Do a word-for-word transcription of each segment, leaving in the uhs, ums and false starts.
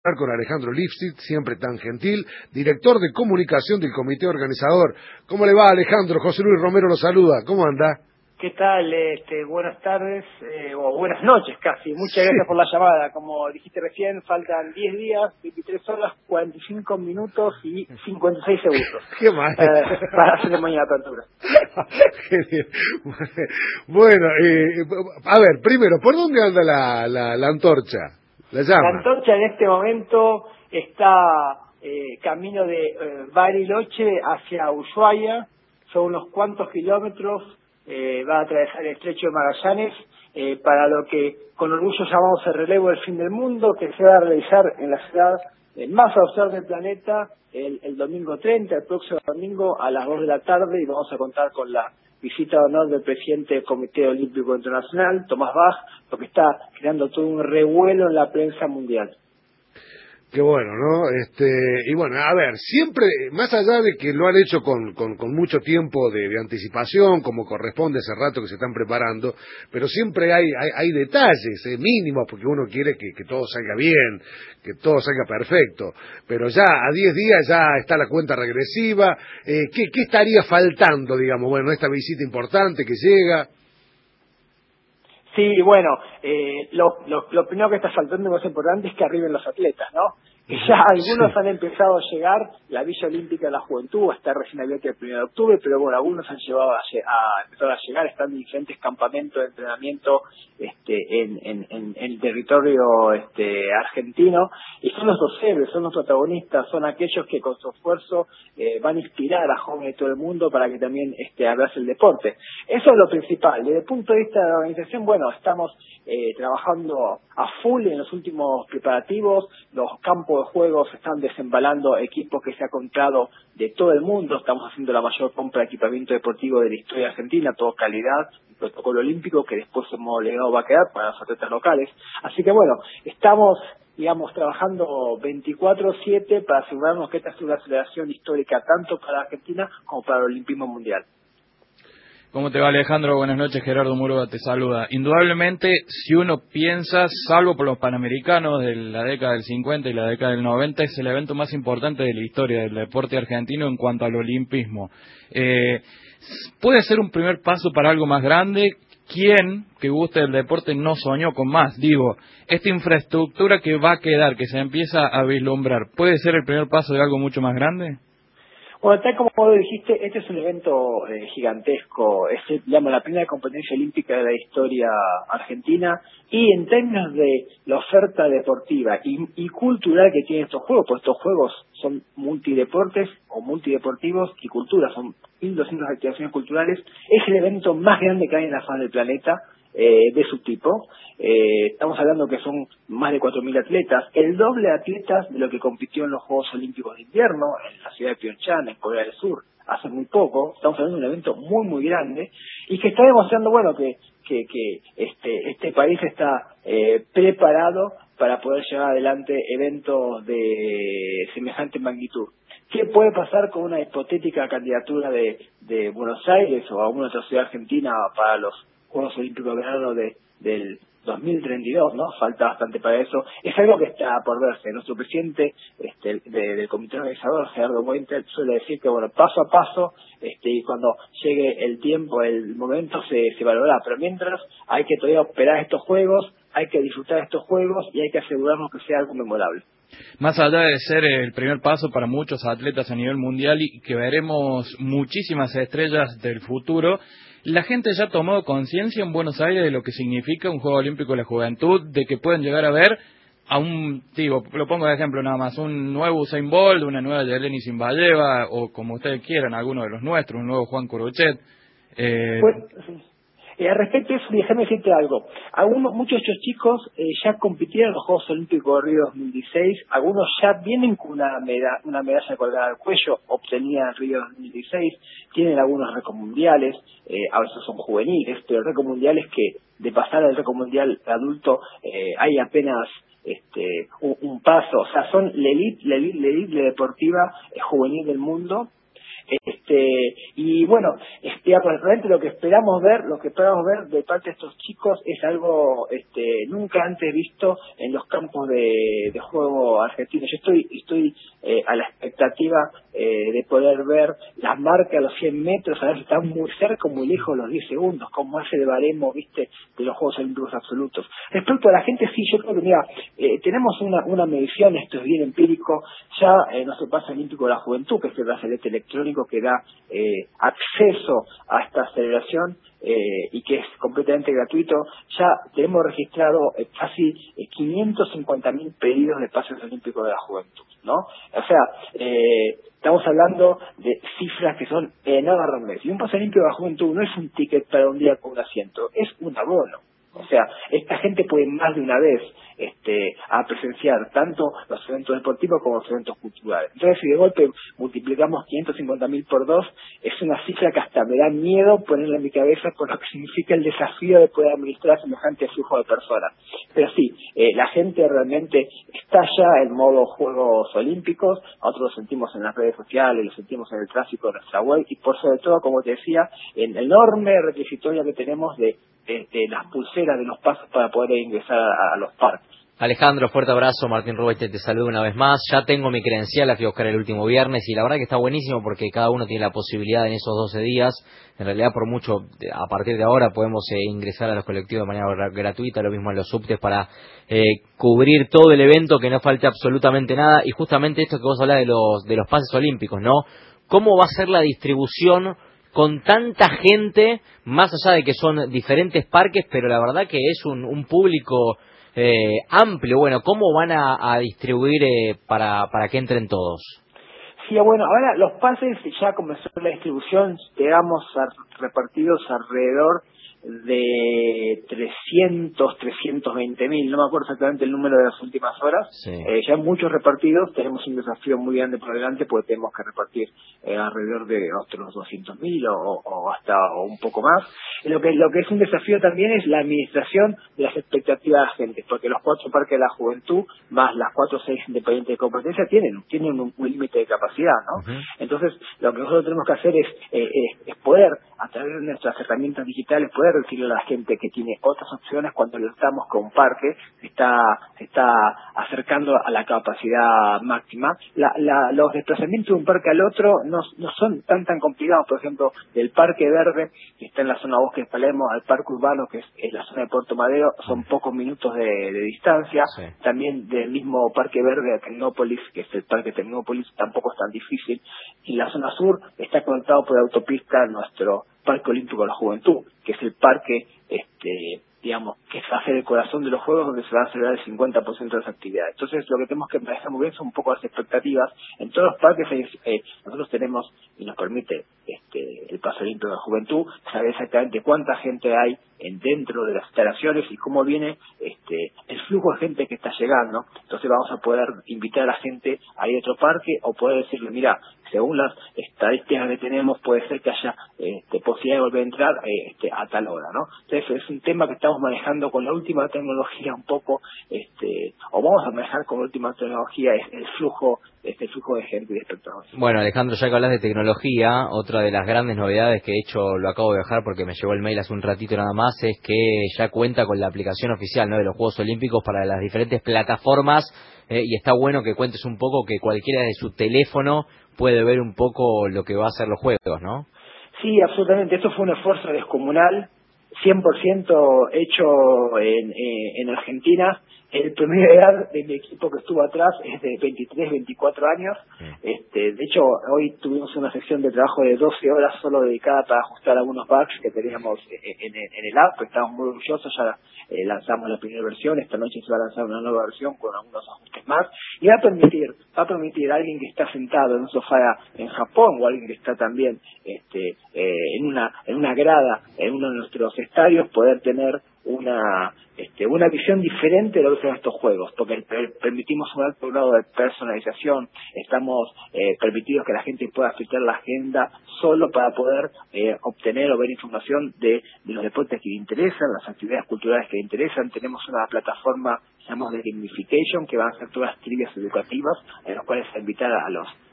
con Alejandro Lifshitz, siempre tan gentil, director de comunicación del comité organizador. ¿Cómo le va, Alejandro? José Luis Romero lo saluda. ¿Cómo anda? ¿Qué tal? Este, buenas tardes, eh, o buenas noches casi. Muchas gracias por la llamada. Como dijiste recién, faltan diez días, veintitrés horas, cuarenta y cinco minutos y cincuenta y seis segundos. Qué mal. Eh, para la ceremonia de apertura. Bueno, eh, a ver, primero, ¿por dónde anda la, la, la antorcha? La llama. La antorcha en este momento está eh, camino de eh, Bariloche hacia Ushuaia. Son unos cuantos kilómetros. Eh, va a atravesar el estrecho de Magallanes eh, para lo que con orgullo llamamos el relevo del fin del mundo, que se va a realizar en la ciudad eh, más austral del planeta el, el domingo treinta, el próximo domingo a las dos de la tarde, y vamos a contar con la visita de honor del presidente del Comité Olímpico Internacional, Tomás Bach, lo que está creando todo un revuelo en la prensa mundial. Qué bueno, ¿no? Este, y bueno, a ver, siempre, más allá de que lo han hecho con, con, con mucho tiempo de, de anticipación, como corresponde hace rato que se están preparando, pero siempre hay, hay, hay detalles eh, mínimos, porque uno quiere que, que todo salga bien, que todo salga perfecto, pero ya a diez días ya está la cuenta regresiva. eh, ¿qué, ¿Qué estaría faltando, digamos, bueno, esta visita importante que llega? Sí, bueno, eh, lo, lo, lo primero que está faltando y más importante es que arriben los atletas, ¿no? Que ya algunos Sí. han empezado a llegar. La Villa Olímpica de la Juventud está recién abierta el primero de octubre, pero bueno, algunos han llevado a, a empezar a llegar, están en diferentes campamentos de entrenamiento este, en, en, en, en el territorio este, argentino, y son los dos héroes, son los protagonistas, son aquellos que con su esfuerzo eh, van a inspirar a jóvenes de todo el mundo para que también este, abrace el deporte. Eso es lo principal. Desde el punto de vista de la organización, bueno, estamos eh, trabajando a full en los últimos preparativos. Los campos de juegos están desembalando equipos que se ha comprado de todo el mundo. Estamos haciendo la mayor compra de equipamiento deportivo de la historia argentina, todo calidad, protocolo olímpico que después en modo legado va a quedar para los atletas locales. Así que bueno, estamos digamos trabajando veinticuatro siete para asegurarnos que esta es una celebración histórica tanto para Argentina como para el olimpismo mundial. ¿Cómo te va, Alejandro? Buenas noches, Gerardo Murúa te saluda. Indudablemente, si uno piensa, salvo por los Panamericanos de la década del cincuenta y la década del noventa, es el evento más importante de la historia del deporte argentino en cuanto al olimpismo. Eh, ¿Puede ser un primer paso para algo más grande? ¿Quién que guste del deporte no soñó con más? Digo, esta infraestructura que va a quedar, que se empieza a vislumbrar, ¿puede ser el primer paso de algo mucho más grande? Bueno, tal como vos dijiste, este es un evento eh, gigantesco, es digamos, la primera competencia olímpica de la historia argentina, y en términos de la oferta deportiva y, y cultural que tienen estos juegos, pues estos juegos son multideportes o multideportivos y cultura, son mil doscientas activaciones culturales, es el evento más grande que hay en la faz del planeta. Eh, de su tipo, eh, estamos hablando que son más de cuatro mil atletas, el doble de atletas de lo que compitió en los Juegos Olímpicos de Invierno en la ciudad de Pyeongchang, en Corea del Sur, hace muy poco. Estamos hablando de un evento muy muy grande y que está demostrando, bueno, que que, que este este país está eh, preparado para poder llevar adelante eventos de semejante magnitud. ¿Qué puede pasar con una hipotética candidatura de, de Buenos Aires o alguna otra ciudad argentina para los Juegos Olímpicos de Verano de, del dos mil treinta y dos, ¿no? Falta bastante para eso. Es algo que está por verse. Nuestro presidente este, de, del comité organizador, Gerardo Winter, suele decir que, bueno, paso a paso, este, y cuando llegue el tiempo, el momento, se, se valorará. Pero mientras, hay que todavía operar estos juegos, hay que disfrutar de estos juegos y hay que asegurarnos que sea algo memorable. Más allá de ser el primer paso para muchos atletas a nivel mundial y que veremos muchísimas estrellas del futuro, la gente ya ha tomado conciencia en Buenos Aires de lo que significa un Juego Olímpico de la Juventud, de que pueden llegar a ver a un, digo, lo pongo de ejemplo nada más, un nuevo Usain Bolt, una nueva Yeleni Zimbayeva, o como ustedes quieran, alguno de los nuestros, un nuevo Juan Curuchet. Eh... Pues, sí. Eh, al respecto de eso, déjame decirte algo. Algunos, muchos de estos chicos eh, ya compitieron en los Juegos Olímpicos de Río dos mil dieciséis, algunos ya vienen con una, meda una medalla colgada al cuello, obtenida en Río dos mil dieciséis, tienen algunos récords mundiales, eh, a veces son juveniles, pero récords mundiales que de pasar al récord mundial adulto eh, hay apenas este un, un paso, o sea, son la elite, la elite, la elite deportiva eh, juvenil del mundo. Este, Este, y bueno, este, realmente lo que esperamos ver, lo que esperamos ver de parte de estos chicos es algo este, nunca antes visto en los campos de, de juego argentinos. Yo estoy, estoy eh, a la expectativa eh, de poder ver las marcas a los cien metros, a ver si están muy cerca o muy lejos los diez segundos, como hace el baremo, viste, de los Juegos Olímpicos absolutos. Respecto a la gente, sí, yo creo que, mira, eh, tenemos una, una medición, esto es bien empírico, ya eh, nuestro pase olímpico de la juventud, que es el brazalete electrónico que da eh, acceso a esta aceleración, Eh, y que es completamente gratuito, ya tenemos registrado eh, casi eh, quinientos cincuenta mil pedidos de pases olímpicos de la juventud, ¿no? O sea, eh, estamos hablando de cifras que son enormes, y un pase olímpico de la juventud no es un ticket para un día con un asiento, es un abono. O sea, esta gente puede más de una vez este, a presenciar tanto los eventos deportivos como los eventos culturales. Entonces, si de golpe multiplicamos quinientos cincuenta mil por dos, es una cifra que hasta me da miedo ponerla en mi cabeza por lo que significa el desafío de poder administrar semejante flujo de personas. Pero sí, eh, la gente realmente está ya en modo Juegos Olímpicos, nosotros lo sentimos en las redes sociales, lo sentimos en el tráfico de nuestra web y por sobre todo, como te decía, en el enorme requisitorio que tenemos de De, de las pulseras de los pasos para poder ingresar a, a los parques. Alejandro, fuerte abrazo. Martín Rubete te, te saludo una vez más. Ya tengo mi credencial, la fui a buscar el último viernes y la verdad que está buenísimo porque cada uno tiene la posibilidad en esos doce días, en realidad por mucho, a partir de ahora podemos eh, ingresar a los colectivos de manera gra- gratuita, lo mismo en los subtes para eh, cubrir todo el evento, que no falte absolutamente nada. Y justamente esto que vos hablás de los, de los pases olímpicos, ¿no? ¿Cómo va a ser la distribución con tanta gente, más allá de que son diferentes parques, pero la verdad que es un, un público eh, amplio? Bueno, ¿cómo van a, a distribuir eh, para, para que entren todos? Sí, bueno, ahora los pases ya comenzó la distribución, llegamos a repartidos alrededor de trescientos, trescientos veinte mil, no me acuerdo exactamente el número de las últimas horas, Sí. eh, ya muchos repartidos, tenemos un desafío muy grande por delante porque tenemos que repartir eh, alrededor de otros doscientos mil o, o hasta o un poco más. Y lo que lo que es un desafío también es la administración de las expectativas de la gente, porque los cuatro parques de la juventud más las cuatro o seis independientes de competencia tienen tienen un, un límite de capacidad, ¿no? Uh-huh. Entonces, lo que nosotros tenemos que hacer es, eh, es, es poder, a través de nuestras herramientas digitales, poder decirle a la gente que tiene otras opciones cuando lo estamos con un parque, se está, se está acercando a la capacidad máxima. La, la, los desplazamientos de un parque al otro no, no son tan tan complicados. Por ejemplo, del Parque Verde, que está en la zona Bosque de Palermo, al Parque Urbano, que es, es la zona de Puerto Madero, son pocos minutos de, de distancia. Sí. También del mismo Parque Verde a Tecnópolis, que es el Parque Tecnópolis, tampoco es tan difícil. Y la zona sur está conectado por autopista a nuestro Parque Olímpico de la Juventud, que es el parque, este, digamos, que va a ser el corazón de los Juegos, donde se va a celebrar el cincuenta por ciento de las actividades. Entonces, lo que tenemos que manejar muy bien son un poco las expectativas. En todos los parques eh, nosotros tenemos, y nos permite este, el Paso Olímpico de la Juventud, saber exactamente cuánta gente hay en dentro de las instalaciones y cómo viene este, el flujo de gente que está llegando. Entonces vamos a poder invitar a la gente a ir a otro parque o poder decirle, mira, según las estadísticas que tenemos, puede ser que haya este, posibilidad de volver a entrar eh, este, a tal hora, ¿no? Entonces es un tema que estamos manejando con la última tecnología un poco, este, o vamos a manejar con la última tecnología es el flujo, este flujo de gente y de espectadores. Bueno, Alejandro, ya que hablas de tecnología, otra de las grandes novedades que de hecho lo acabo de dejar porque me llegó el mail hace un ratito nada más, es que ya cuenta con la aplicación oficial, ¿no?, de los Juegos Olímpicos para las diferentes plataformas, eh, y está bueno que cuentes un poco que cualquiera de su teléfono puede ver un poco lo que va a ser los Juegos, ¿no? Sí, absolutamente. Esto fue un esfuerzo descomunal, cien por ciento hecho en, eh, en Argentina. El promedio de edad de mi equipo que estuvo atrás es de veintitrés, veinticuatro años. Sí. Este, de hecho, hoy tuvimos una sección de trabajo de doce horas solo dedicada para ajustar algunos bugs que teníamos en, en, en el app. Estamos muy orgullosos, ya eh, lanzamos la primera versión. Esta noche se va a lanzar una nueva versión con algunos ajustes más. Y va a permitir, va a permitir a alguien que está sentado en un sofá en Japón o alguien que está también este, eh, en una en una grada en uno de nuestros estadios poder tener una este, una visión diferente de lo que son estos juegos, porque per permitimos un alto grado de personalización, estamos eh, permitidos que la gente pueda filtrar la agenda solo para poder eh, obtener o ver información de, de los deportes que le interesan, las actividades culturales que le interesan. Tenemos una plataforma, llamamos de gamification, que van a ser todas trivias educativas, en las cuales a invitar a los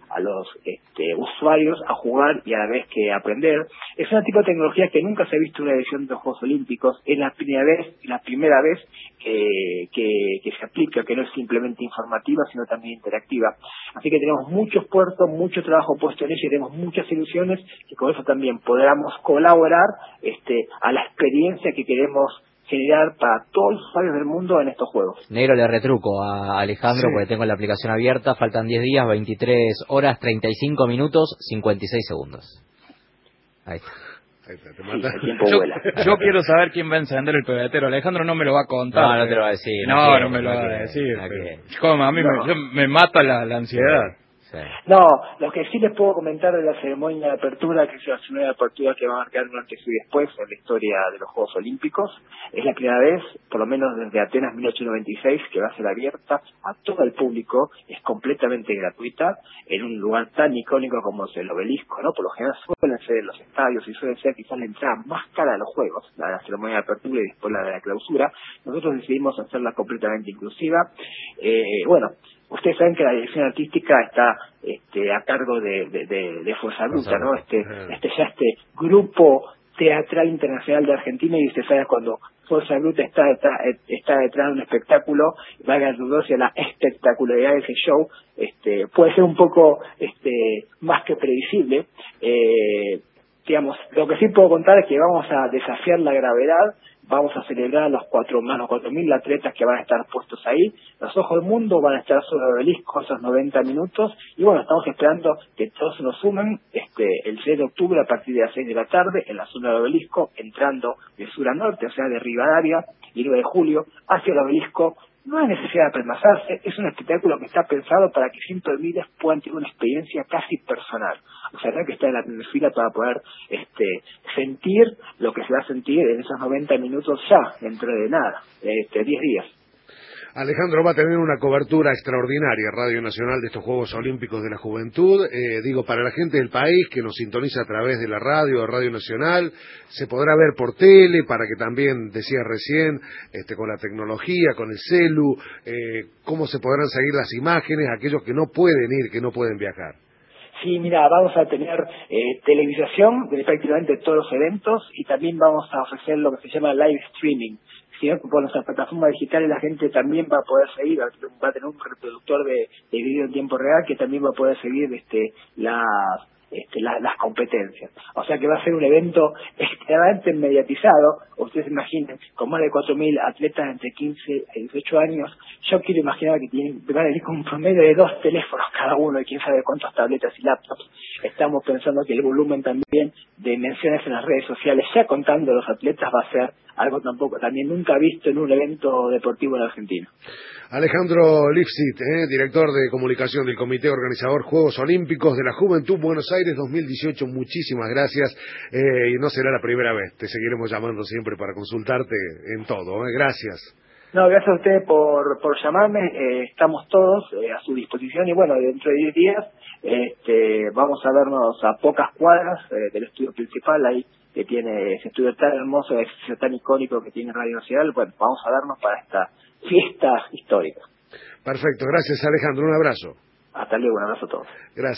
a los este, usuarios a jugar y a la vez que aprender. Es un tipo de tecnología que nunca se ha visto en una edición de los Juegos Olímpicos. Es la primera vez, la primera vez que, que, que se aplica, que no es simplemente informativa, sino también interactiva. Así que tenemos mucho esfuerzo, mucho trabajo puesto en ello y tenemos muchas ilusiones que con eso también podamos colaborar este, a la experiencia que queremos generar para todos los usuarios del mundo en estos juegos. Negro, le retruco a Alejandro, Sí. porque tengo la aplicación abierta, faltan diez días, veintitrés horas, treinta y cinco minutos, cincuenta y seis segundos. Ahí está. Ahí está, te Sí, mata. el tiempo Yo, vuela. yo quiero saber quién va a encender el pebetero. Alejandro no me lo va a contar. No, no te pero- lo va a decir. No, no no, quiere, me lo no va a quiere, decir. no pero- quiere. ¿Cómo? A mí No. me, yo- me mata la, la ansiedad. Sí. No, lo que sí les puedo comentar de la ceremonia de apertura, que es la ceremonia de apertura que va a marcar un antes y después en la historia de los Juegos Olímpicos, es la primera vez, por lo menos desde Atenas mil ochocientos noventa y seis, que va a ser abierta a todo el público, es completamente gratuita, en un lugar tan icónico como es el Obelisco, ¿no? Por lo general suelen ser en los estadios y suelen ser quizás la entrada más cara de los Juegos, la de la ceremonia de apertura y después la de la clausura. Nosotros decidimos hacerla completamente inclusiva. Eh, bueno, ustedes saben que la dirección artística está este, a cargo de, de, de, de Fuerza Bruta, ¿no? Este, este ya este grupo teatral internacional de Argentina, y usted sabe cuando Fuerza Bruta está detrás, está detrás de un espectáculo, valga la redundancia, la espectacularidad de ese show, este, puede ser un poco este, más que previsible. Eh, digamos, lo que sí puedo contar es que vamos a desafiar la gravedad, vamos a celebrar los cuatro más los cuatro mil atletas que van a estar puestos ahí, los ojos del mundo van a estar sobre el obelisco esos noventa minutos, y bueno, estamos esperando que todos nos sumen este el seis de octubre a partir de las seis de la tarde en la zona del obelisco, entrando de sur a norte, o sea de Rivadavia, y nueve de julio hacia el obelisco. No hay necesidad de apelmazarse, es un espectáculo que está pensado para que cientos de miles puedan tener una experiencia casi personal. O sea, no hay que estar en la primera fila para poder este, sentir lo que se va a sentir en esos noventa minutos ya, dentro de nada, este, diez días. Alejandro va a tener una cobertura extraordinaria, Radio Nacional, de estos Juegos Olímpicos de la Juventud. Eh, digo, para la gente del país que nos sintoniza a través de la radio, de Radio Nacional, se podrá ver por tele, para que también, decía recién, este, con la tecnología, con el celu, eh, cómo se podrán seguir las imágenes, aquellos que no pueden ir, que no pueden viajar. Sí, mira, vamos a tener eh, televisación de prácticamente todos los eventos, y también vamos a ofrecer lo que se llama live streaming. Si no, por nuestra plataforma digital la gente también va a poder seguir, va a tener un reproductor de, de video en tiempo real que también va a poder seguir este, las, este, la, las competencias. O sea que va a ser un evento extremadamente mediatizado. Ustedes imaginen, con más de cuatro mil atletas entre quince y dieciocho años, yo quiero imaginar que tienen, van a ir con un promedio de dos teléfonos cada uno y quién sabe cuántas tabletas y laptops. Estamos pensando que el volumen también de menciones en las redes sociales, ya contando los atletas, va a ser algo tampoco también nunca visto en un evento deportivo en Argentina. Alejandro Lifshitz, eh, director de comunicación del Comité Organizador Juegos Olímpicos de la Juventud Buenos Aires dos mil dieciocho, muchísimas gracias, eh, y no será la primera vez, te seguiremos llamando siempre para consultarte en todo, eh, gracias. No, gracias a usted por, por llamarme, eh, estamos todos eh, a su disposición, y bueno, dentro de diez días este, vamos a vernos a pocas cuadras eh, del estudio principal, ahí que tiene ese estudio tan hermoso, ese tan icónico que tiene Radio Nacional. Bueno, vamos a vernos para esta fiesta histórica. Perfecto, gracias Alejandro, un abrazo. Hasta luego, un abrazo a todos. Gracias.